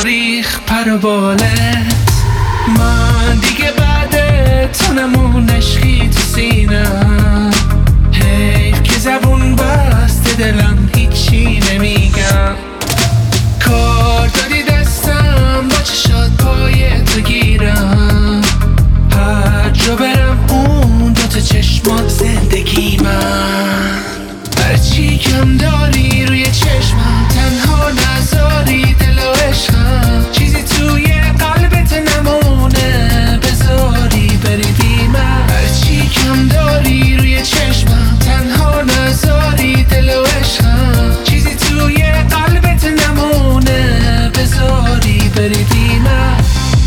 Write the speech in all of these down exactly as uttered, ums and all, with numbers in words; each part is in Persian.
ریخ پر و بالت. من دیگه بعد تو نمون عشقی تو سینم، حیف که زبون بسته دلم هیچی نمیگم. کار دادی دستم با چشات پای تو گیرم، هر جا برم اون دوتا چشمات زندگی من. هرچی کم داری روی چشمم، تنها نذاری دل و عشقم، چیزی توی قلبت نمونه بذاری بری بی من. هرچی کم داری روی چشمم، تنها نذاری دل و عشقم، چیزی توی قلبت نمونه بذاری بری بی من.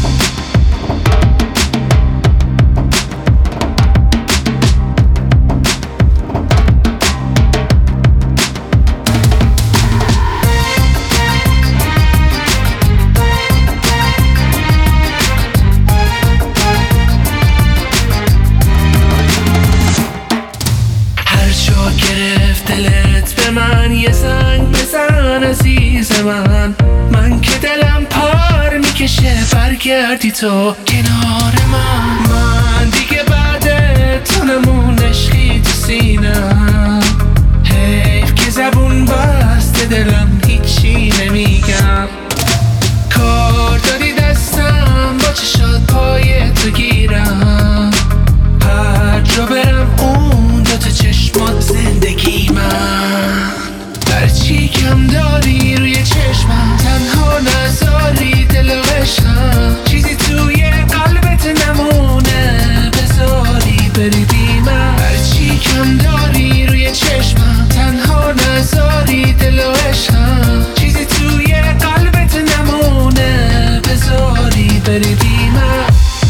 دلت به من یه زنگ بزن عزیز من، من که دلم پار میکشه برگردی تو کنار من. من دیگه بعد تو نمون عشقی تو سینم، حیف که زبون بسته دلم هیچی نمیگم. کار دادی دستم با چشات پای تو گیرم، هر جا برم اون دوتا چشمات زندگی من. هرچی کم داری روی چشمم، تنها نذاری دل و عشقم، چیزی توی قلبت نمونه بذاری بری بی من. هرچی کم داری روی چشمم، تنها نذاری دل و عشقم، چیزی توی قلبت نمونه بذاری بری بی من.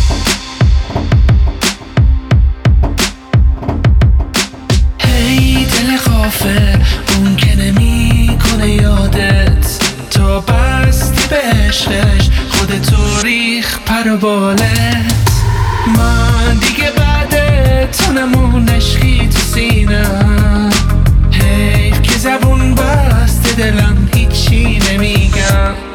اون که نمی کنه یادت، تو بستی به عشقش خودتو ریخ پر و بالت. من دیگه بعد تو نمون عشقی تو سینم، حیف که زبون بسته دلم هیچی نمیگم.